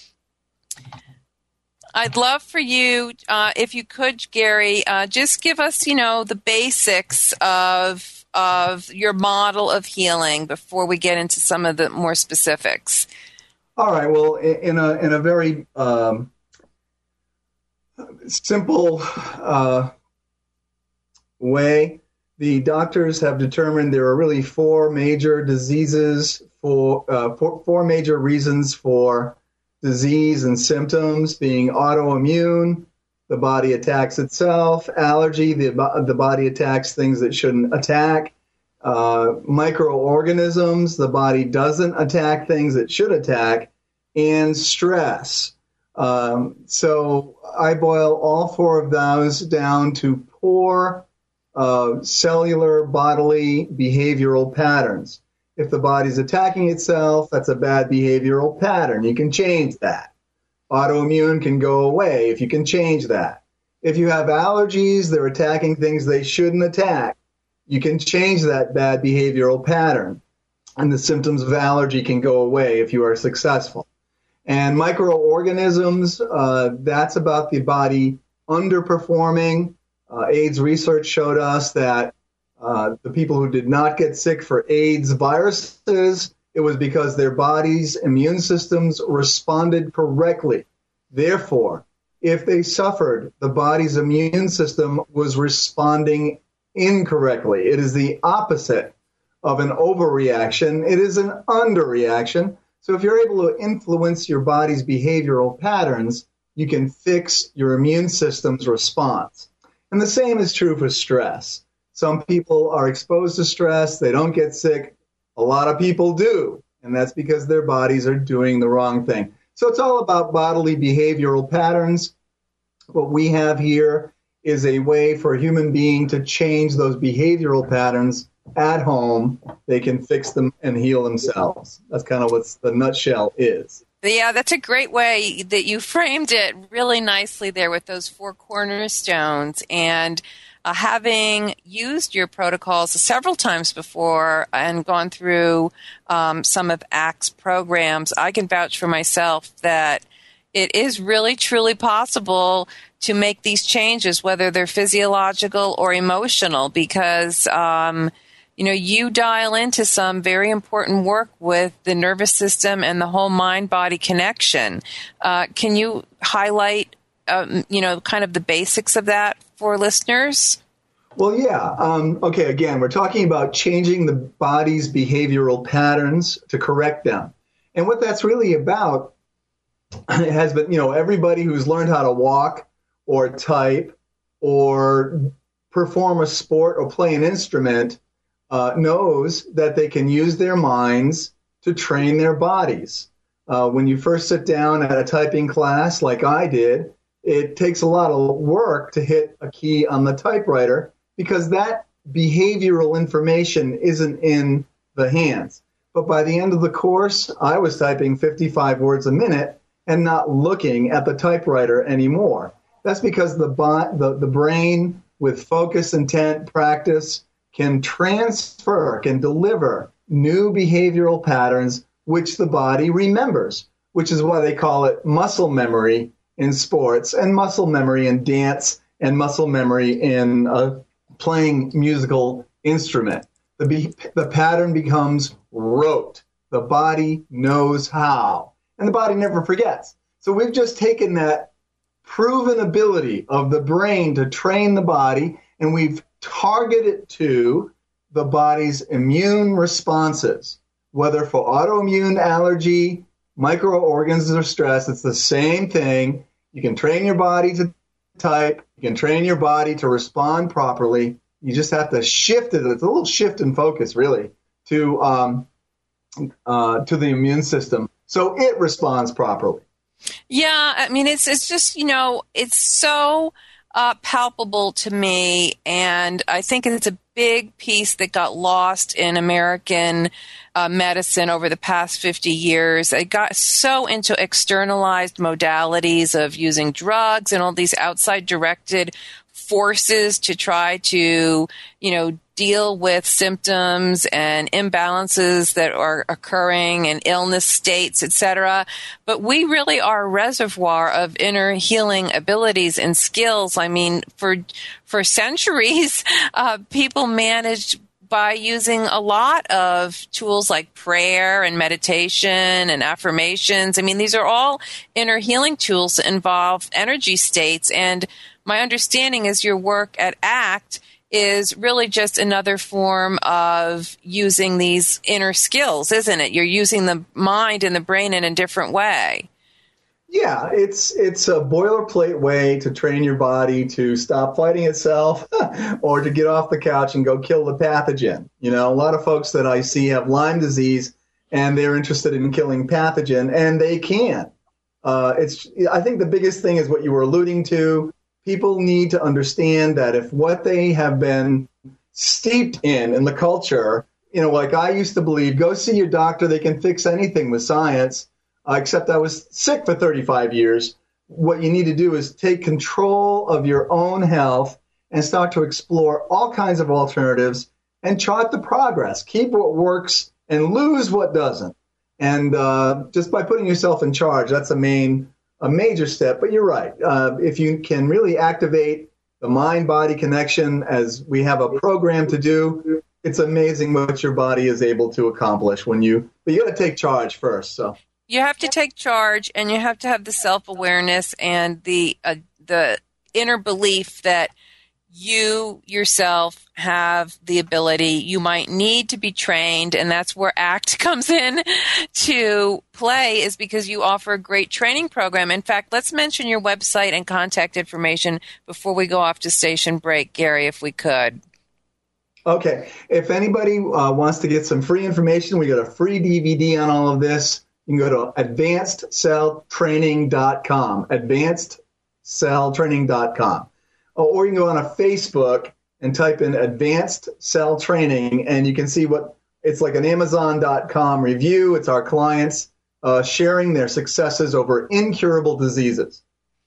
I'd love for you, uh, if you could, Gary, uh, just give us, you know, the basics of of your model of healing before we get into some of the more specifics. All right. Well, in a in a very um, simple uh, way, the doctors have determined there are really four major diseases for uh, four, four major reasons for disease and symptoms: being autoimmune, the body attacks itself; allergy, the the body attacks things that shouldn't attack; Uh, microorganisms, the body doesn't attack things it should attack; and stress. Um, so I boil all four of those down to poor uh, cellular bodily behavioral patterns. If the body's attacking itself, that's a bad behavioral pattern. You can change that. Autoimmune can go away if you can change that. If you have allergies, they're attacking things they shouldn't attack. You can change that bad behavioral pattern, and the symptoms of allergy can go away if you are successful. And microorganisms, uh, that's about the body underperforming. Uh, AIDS research showed us that uh, the people who did not get sick for AIDS viruses, it was because their body's immune systems responded correctly. Therefore, if they suffered, the body's immune system was responding incorrectly. It is the opposite of an overreaction. It is an underreaction. So if you're able to influence your body's behavioral patterns, you can fix your immune system's response. And the same is true for stress. Some people are exposed to stress. They don't get sick. A lot of people do. And that's because their bodies are doing the wrong thing. So it's all about bodily behavioral patterns. What we have here is a way for a human being to change those behavioral patterns at home. They can fix them and heal themselves. That's kind of what the nutshell is. Yeah, that's a great way that you framed it really nicely there with those four cornerstones. And uh, having used your protocols several times before and gone through um, some of ACT's programs, I can vouch for myself that it is really, truly possible to make these changes, whether they're physiological or emotional, because, um, you know, you dial into some very important work with the nervous system and the whole mind-body connection. Uh, can you highlight, um, you know, kind of the basics of that for listeners? Well, yeah. Um, okay, again, we're talking about changing the body's behavioral patterns to correct them. And what that's really about has been, you know, everybody who's learned how to walk or type or perform a sport or play an instrument uh, knows that they can use their minds to train their bodies. Uh, when you first sit down at a typing class like I did, it takes a lot of work to hit a key on the typewriter because that behavioral information isn't in the hands. But by the end of the course, I was typing fifty-five words a minute and not looking at the typewriter anymore. That's because the, the, the brain, with focus, intent, practice, can transfer, can deliver new behavioral patterns which the body remembers, which is why they call it muscle memory in sports and muscle memory in dance and muscle memory in uh, playing musical instrument. The, be- the pattern becomes rote. The body knows how, and the body never forgets. So we've just taken that proven ability of the brain to train the body, and we've targeted it to the body's immune responses, whether for autoimmune, allergy, microorganisms, or stress. It's the same thing. You can train your body to type. You can train your body to respond properly. You just have to shift it. It's a little shift in focus, really, to um, uh, to the immune system, so it responds properly. Yeah, I mean, it's it's just, you know, it's so uh, palpable to me, and I think it's a big piece that got lost in American uh, medicine over the past fifty years. It got so into externalized modalities of using drugs and all these outside-directed forces to try to, you know, deal with symptoms and imbalances that are occurring and illness states, et cetera. But we really are a reservoir of inner healing abilities and skills. I mean, for for centuries, uh, people managed by using a lot of tools like prayer and meditation and affirmations. I mean, these are all inner healing tools that involve energy states. And my understanding is your work at ACT is really just another form of using these inner skills, isn't it? You're using the mind and the brain in a different way. Yeah, it's it's a boilerplate way to train your body to stop fighting itself or to get off the couch and go kill the pathogen. You know, a lot of folks that I see have Lyme disease and they're interested in killing pathogen, and they can. Uh, it's I think the biggest thing is what you were alluding to. People need to understand that if what they have been steeped in, in the culture, you know, like I used to believe, go see your doctor, they can fix anything with science, uh, except I was sick for thirty-five years. What you need to do is take control of your own health and start to explore all kinds of alternatives and chart the progress. Keep what works and lose what doesn't. And uh, just by putting yourself in charge, that's a main a major step. But you're right. Uh, if you can really activate the mind-body connection, as we have a program to do, it's amazing what your body is able to accomplish when you, but you got to take charge first. So you have to take charge, and you have to have the self-awareness and the uh, the inner belief that you yourself have the ability. You might need to be trained, and that's where ACT comes in to play, is because you offer a great training program. In fact, let's mention your website and contact information before we go off to station break, Gary, if we could. Okay. If anybody uh, wants to get some free information, we got a free D V D on all of this. You can go to advanced cell training dot com, advanced cell training dot com. Or you can go on a Facebook and type in Advanced Cell Training, and you can see what it's like an Amazon dot com review. It's our clients uh, sharing their successes over incurable diseases.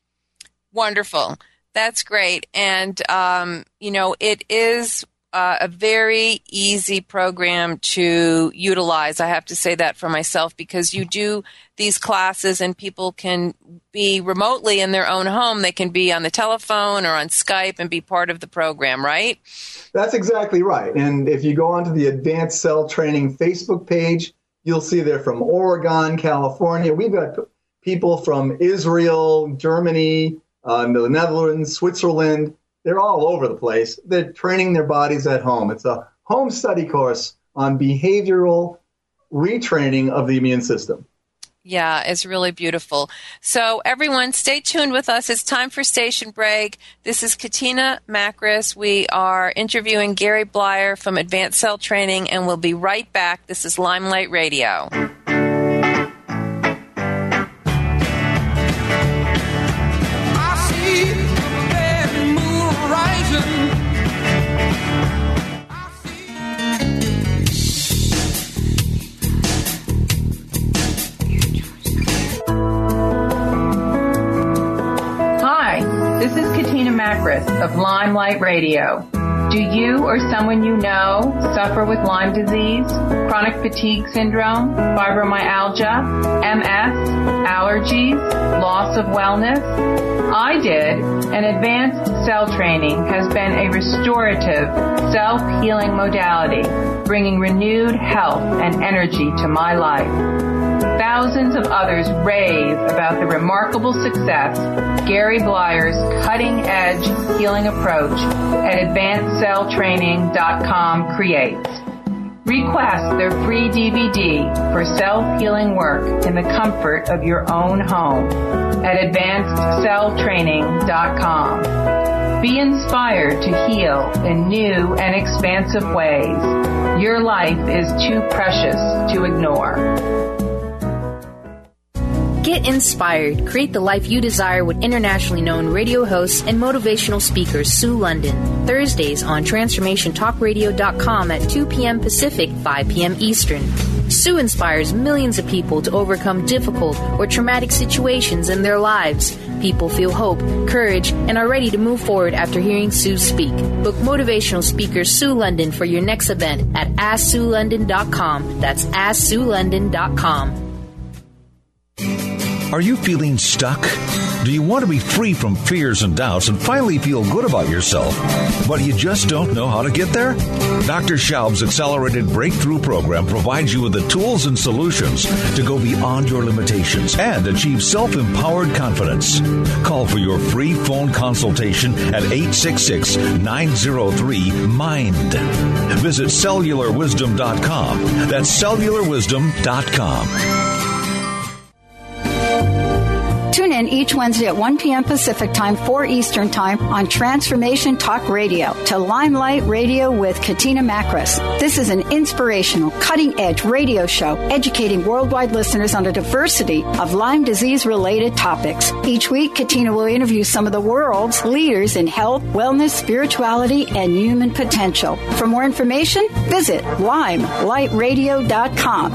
Wonderful. That's great. And, um, you know, it is uh, a very easy program to utilize. I have to say that for myself, because you do these classes and people can be remotely in their own home. They can be on the telephone or on Skype and be part of the program, right? That's exactly right. And if you go onto the Advanced Cell Training Facebook page, you'll see they're from Oregon, California. We've got people from Israel, Germany, uh, the Netherlands, Switzerland. They're all over the place. They're training their bodies at home. It's a home study course on behavioral retraining of the immune system. Yeah, it's really beautiful. So everyone, stay tuned with us. It's time for station break. This is Katina Makris. We are interviewing Gary Bleier from Advanced Cell Training, and we'll be right back. This is Limelight Radio. I see the moon rising. This is Katina Makris of Limelight Radio. Do you or someone you know suffer with Lyme disease, chronic fatigue syndrome, fibromyalgia, M S, allergies, allergies, loss of wellness? I did, and advanced cell training has been a restorative, self-healing modality, bringing renewed health and energy to my life. Thousands of others rave about the remarkable success Gary Blyer's cutting-edge healing approach at advanced cell training dot com creates. Request their free D V D for self-healing work in the comfort of your own home at advanced cell training dot com. Be inspired to heal in new and expansive ways. Your life is too precious to ignore. Get inspired. Create the life you desire with internationally known radio hosts and motivational speaker Sue London. Thursdays on transformation talk radio dot com at two p.m. Pacific, five p.m. Eastern. Sue inspires millions of people to overcome difficult or traumatic situations in their lives. People feel hope, courage, and are ready to move forward after hearing Sue speak. Book motivational speaker Sue London for your next event at ask sue london dot com. That's ask sue london dot com. Are you feeling stuck? Do you want to be free from fears and doubts and finally feel good about yourself, but you just don't know how to get there? Doctor Schaub's Accelerated Breakthrough Program provides you with the tools and solutions to go beyond your limitations and achieve self-empowered confidence. Call for your free phone consultation at eight six six, nine zero three, MIND. Visit cellular wisdom dot com. That's cellular wisdom dot com. Tune in each Wednesday at one p.m. Pacific Time, four Eastern Time on Transformation Talk Radio to Limelight Radio with Katina Makris. This is an inspirational, cutting-edge radio show educating worldwide listeners on a diversity of Lyme disease-related topics. Each week, Katina will interview some of the world's leaders in health, wellness, spirituality, and human potential. For more information, visit limelight radio dot com.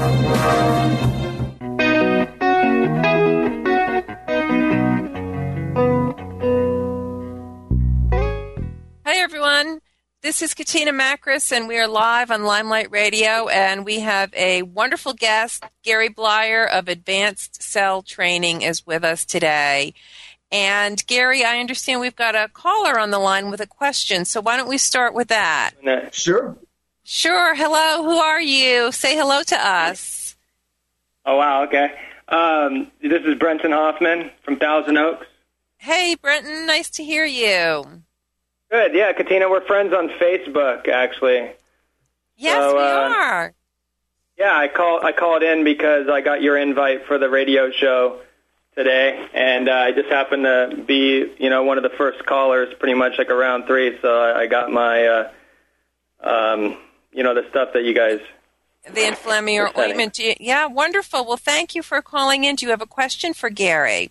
Hi, everyone. This is Katina Makris, and we are live on Limelight Radio, and we have a wonderful guest. Gary Blyer of Advanced Cell Training is with us today. And, Gary, I understand we've got a caller on the line with a question, so why don't we start with that? Sure. Sure. Hello. Who are you? Say hello to us. Oh, wow. Okay. Um, this is Brenton Hoffman from Thousand Oaks. Hey, Brenton. Nice to hear you. Good, yeah, Katina, we're friends on Facebook, actually. Yes, so, we uh, are. Yeah, I call I called in because I got your invite for the radio show today, and uh, I just happened to be, you know, one of the first callers, pretty much like around three. So I, I got my, uh, um, you know, the stuff that you guys. The Inflammior ointment. Yeah, wonderful. Well, thank you for calling in. Do you have a question for Gary?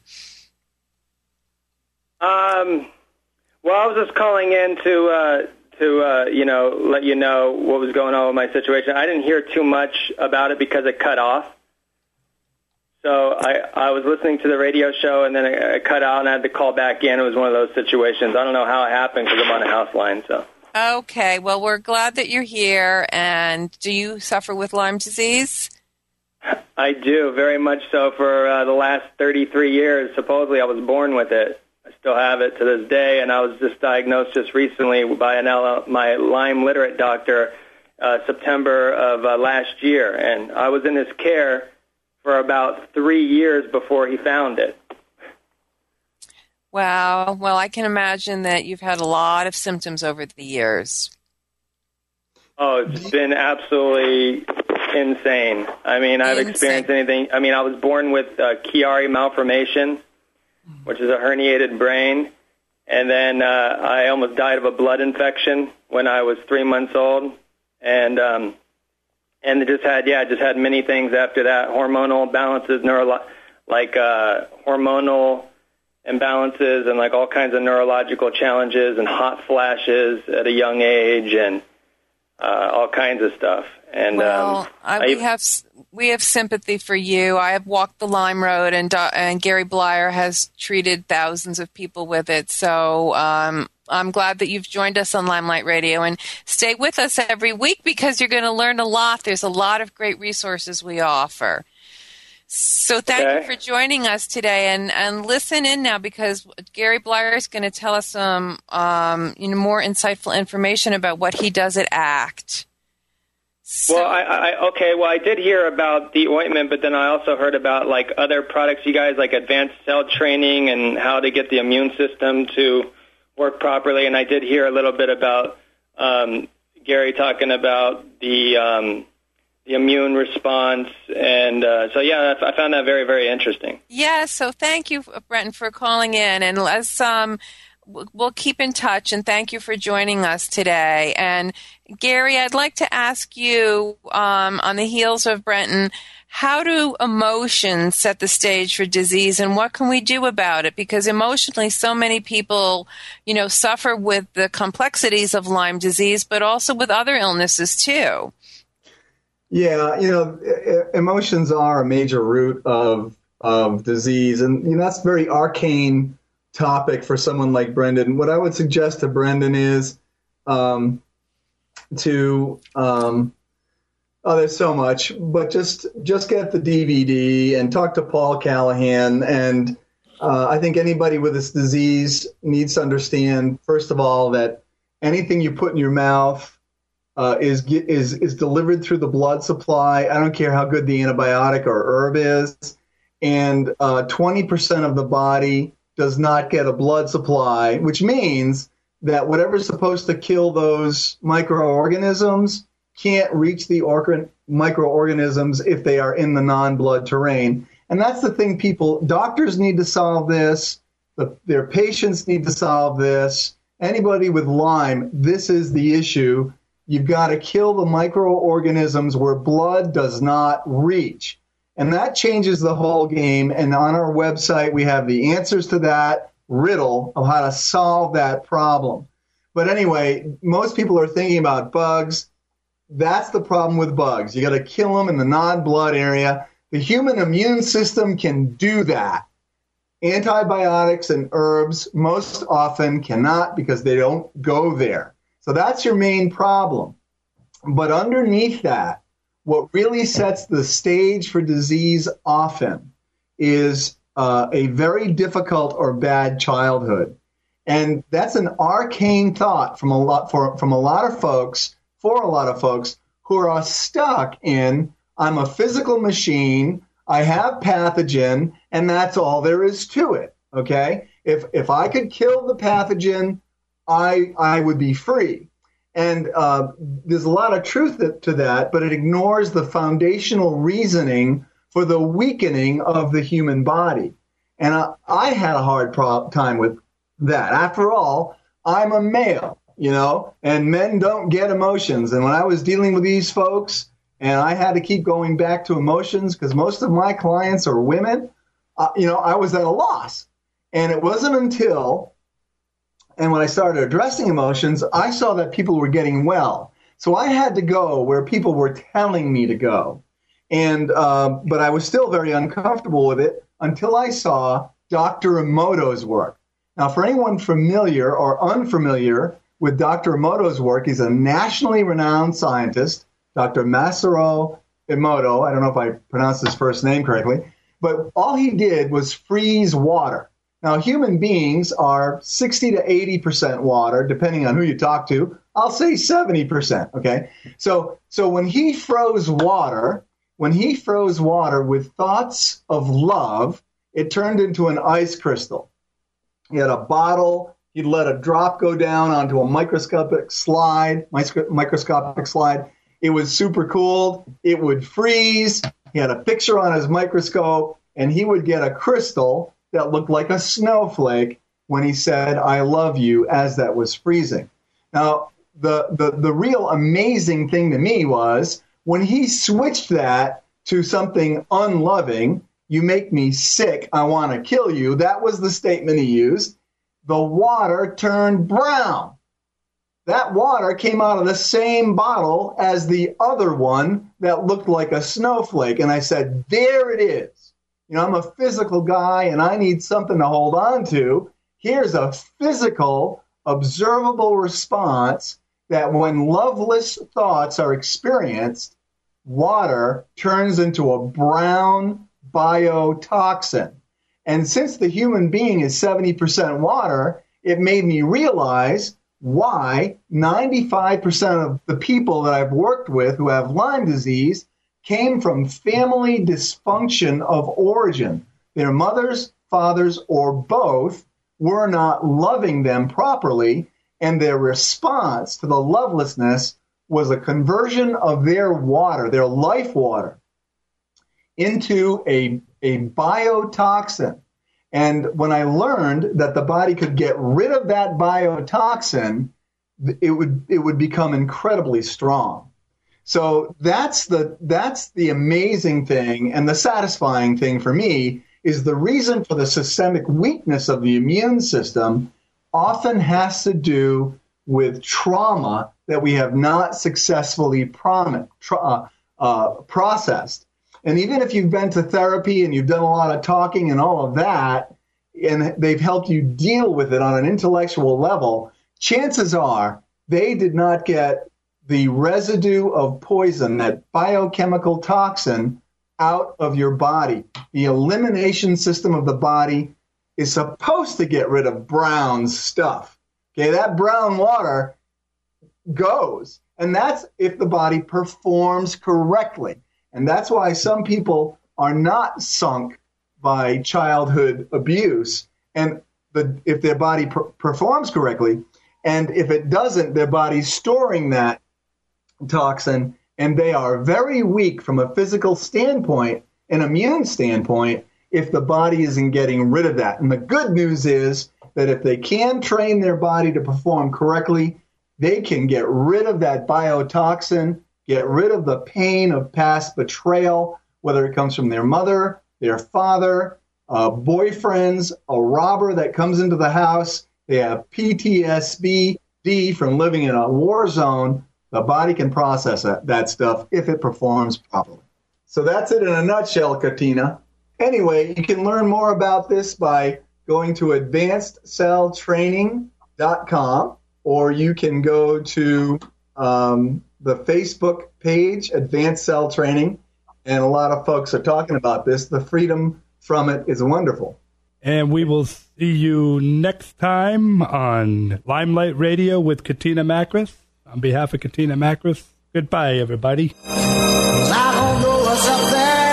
Um. Well, I was just calling in to, uh, to uh, you know, let you know what was going on with my situation. I didn't hear too much about it because it cut off. So I, I was listening to the radio show, and then it, it cut out, and I had to call back in. It was one of those situations. I don't know how it happened because I'm on a house line. So. Okay. Well, we're glad that you're here. And do you suffer with Lyme disease? I do, very much so. For uh, the last thirty-three years, supposedly I was born with it. I still have it to this day, and I was just diagnosed just recently by an L- my Lyme literate doctor uh, September of uh, last year, and I was in his care for about three years before he found it. Wow. Well, I can imagine that you've had a lot of symptoms over the years. Oh, it's been absolutely insane. I mean, I've insane. experienced anything. I mean, I was born with uh, Chiari malformation, which is a herniated brain. And then uh, I almost died of a blood infection when I was three months old. And um, and it just had, yeah, just had many things after that, hormonal imbalances, neuro- like uh, hormonal imbalances and like all kinds of neurological challenges and hot flashes at a young age and uh, all kinds of stuff. And well, um, I, we I, have we have sympathy for you. I have walked the Lyme Road, and uh, and Gary Blyer has treated thousands of people with it. So um, I'm glad that you've joined us on Limelight Radio, and stay with us every week because you're going to learn a lot. There's a lot of great resources we offer. So thank Okay. you for joining us today, and, and listen in now because Gary Blyer is going to tell us some um, you know more insightful information about what he does at ACT. So, Well, I, I okay. Well, I did hear about the ointment, but then I also heard about like other products you guys like advanced cell training and how to get the immune system to work properly. And I did hear a little bit about um, Gary talking about the um, the immune response, and uh, so yeah, I found that very, very interesting. yeah, so thank you, Brenton, for calling in, and let's um, w- we'll keep in touch. And thank you for joining us today. And Gary, I'd like to ask you, um, on the heels of Brenton, how do emotions set the stage for disease, and what can we do about it? Because emotionally, so many people, you know, suffer with the complexities of Lyme disease, but also with other illnesses too. Yeah, you know, e- emotions are a major root of of disease, and you know that's a very arcane topic for someone like Brendan. What I would suggest to Brendan is um, to um, oh, there's so much, but just just get the D V D and talk to Paul Callahan. And uh, I think anybody with this disease needs to understand, first of all, that anything you put in your mouth Uh, is is is delivered through the blood supply. I don't care how good the antibiotic or herb is, and uh, twenty percent of the body does not get a blood supply, which means that whatever's supposed to kill those microorganisms can't reach the organ- microorganisms if they are in the non-blood terrain. And that's the thing. People, doctors need to solve this. The, their patients need to solve this. Anybody with Lyme, this is the issue. You've got to kill the microorganisms where blood does not reach. And that changes the whole game. And on our website, we have the answers to that riddle of how to solve that problem. But anyway, most people are thinking about bugs. That's the problem with bugs. You got to kill them in the non-blood area. The human immune system can do that. Antibiotics and herbs most often cannot because they don't go there. So that's your main problem. But underneath that, what really sets the stage for disease often is uh, a very difficult or bad childhood. And that's an arcane thought from a lot for, from a lot of folks, for a lot of folks who are stuck in, I'm a physical machine, I have pathogen, and that's all there is to it. Okay? If if I could kill the pathogen, I I would be free. And uh, there's a lot of truth to that, but it ignores the foundational reasoning for the weakening of the human body. And I, I had a hard pro- time with that. After all, I'm a male, you know, and men don't get emotions. And when I was dealing with these folks, and I had to keep going back to emotions because most of my clients are women, uh, you know, I was at a loss. And it wasn't until... And when I started addressing emotions, I saw that people were getting well. So I had to go where people were telling me to go. And uh, but I was still very uncomfortable with it until I saw Doctor Emoto's work. Now, for anyone familiar or unfamiliar with Doctor Emoto's work, he's a nationally renowned scientist, Doctor Masaru Emoto. I don't know if I pronounced his first name correctly, but all he did was freeze water. Now, human beings are sixty to eighty percent water, depending on who you talk to. I'll say seventy percent, okay? So so when he froze water, when he froze water with thoughts of love, it turned into an ice crystal. He had a bottle. He'd let a drop go down onto a microscopic slide, microscopic slide. It was super cooled. It would freeze. He had a picture on his microscope, and he would get a crystal that looked like a snowflake when he said, I love you, as that was freezing. Now, the, the, the real amazing thing to me was when he switched that to something unloving, you make me sick, I want to kill you, that was the statement he used, the water turned brown. That water came out of the same bottle as the other one that looked like a snowflake. And I said, there it is. You know, I'm a physical guy and I need something to hold on to. Here's a physical, observable response that when loveless thoughts are experienced, water turns into a brown, biotoxin. And since the human being is seventy percent water, it made me realize why ninety-five percent of the people that I've worked with who have Lyme disease came from family dysfunction of origin. Their mothers, fathers, or both were not loving them properly, and their response to the lovelessness was a conversion of their water, their life water, into a, a biotoxin. And when I learned that the body could get rid of that biotoxin, it would it would become incredibly strong. So that's the that's the amazing thing, and the satisfying thing for me is the reason for the systemic weakness of the immune system often has to do with trauma that we have not successfully prom- tra- uh, processed. And even if you've been to therapy and you've done a lot of talking and all of that, and they've helped you deal with it on an intellectual level, chances are they did not get the residue of poison, that biochemical toxin, out of your body. The elimination system of the body is supposed to get rid of brown stuff. Okay, that brown water goes, and that's if the body performs correctly. And that's why some people are not sunk by childhood abuse, and the, if their body per- performs correctly, and if it doesn't, their body's storing that toxin, and they are very weak from a physical standpoint, an immune standpoint, if the body isn't getting rid of that. And the good news is that if they can train their body to perform correctly, they can get rid of that biotoxin, get rid of the pain of past betrayal, whether it comes from their mother, their father, uh, boyfriends, a robber that comes into the house. They have P T S D from living in a war zone. The body can process that, that stuff if it performs properly. So that's it in a nutshell, Katina. Anyway, you can learn more about this by going to advanced cell training dot com, or you can go to um, the Facebook page, Advanced Cell Training, and a lot of folks are talking about this. The freedom from it is wonderful. And we will see you next time on Limelight Radio with Katina Makris. On behalf of Katina Makris, goodbye, everybody. I don't know what's up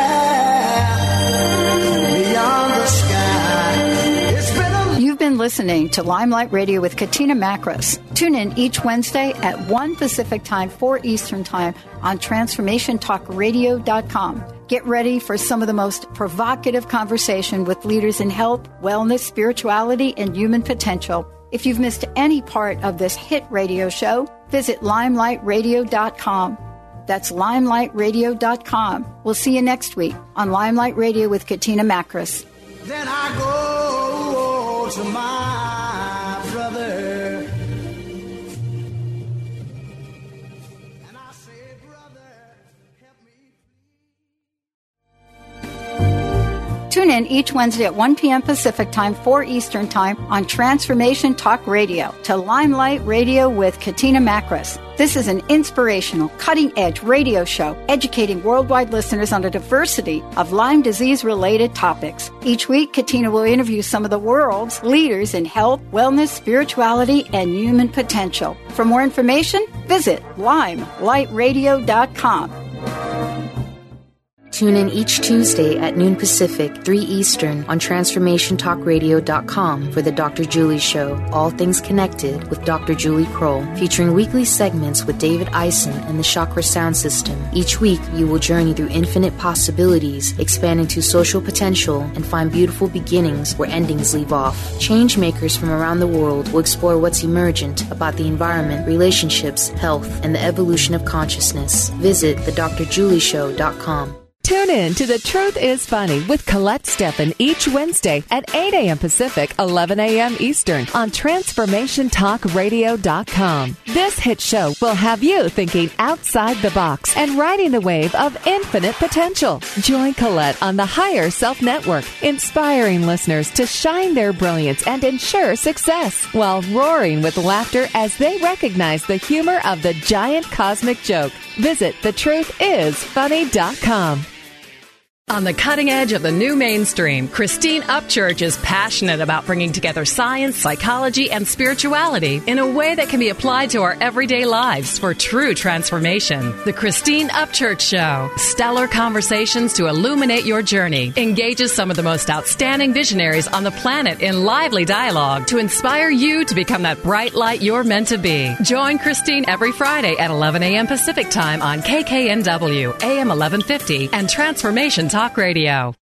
there beyond the sky. It's been a You've been listening to Limelight Radio with Katina Makris. Tune in each Wednesday at one Pacific Time, four Eastern Time on transformation talk radio dot com. Get ready for some of the most provocative conversation with leaders in health, wellness, spirituality, and human potential. If you've missed any part of this hit radio show, visit limelight radio dot com. That's limelight radio dot com. We'll see you next week on Limelight Radio with Katina Makris. Then I go to my brother. And I say, brother, help me. Tune in each Wednesday at one p.m. Pacific Time, four Eastern Time on Transformation Talk Radio to Limelight Radio with Katina Makris. This is an inspirational, cutting-edge radio show educating worldwide listeners on a diversity of Lyme disease-related topics. Each week, Katina will interview some of the world's leaders in health, wellness, spirituality, and human potential. For more information, visit limelight radio dot com. Tune in each Tuesday at noon Pacific, three Eastern on transformation talk radio dot com for the Doctor Julie Show, All Things Connected with Doctor Julie Kroll, featuring weekly segments with David Eisen and the Chakra Sound System. Each week, you will journey through infinite possibilities, expand into social potential, and find beautiful beginnings where endings leave off. Change makers from around the world will explore what's emergent about the environment, relationships, health, and the evolution of consciousness. Visit the dr julie show dot com. Tune in to The Truth is Funny with Colette Steffen each Wednesday at eight a.m. Pacific, eleven a.m. Eastern on transformation talk radio dot com. This hit show will have you thinking outside the box and riding the wave of infinite potential. Join Colette on the Higher Self Network, inspiring listeners to shine their brilliance and ensure success while roaring with laughter as they recognize the humor of the giant cosmic joke. Visit the truth is funny dot com. On the cutting edge of the new mainstream, Christine Upchurch is passionate about bringing together science, psychology, and spirituality in a way that can be applied to our everyday lives for true transformation. The Christine Upchurch Show, stellar conversations to illuminate your journey, engages some of the most outstanding visionaries on the planet in lively dialogue to inspire you to become that bright light you're meant to be. Join Christine every Friday at eleven a.m. Pacific Time on K K N W, A M eleven fifty, and Transformation Talk Radio.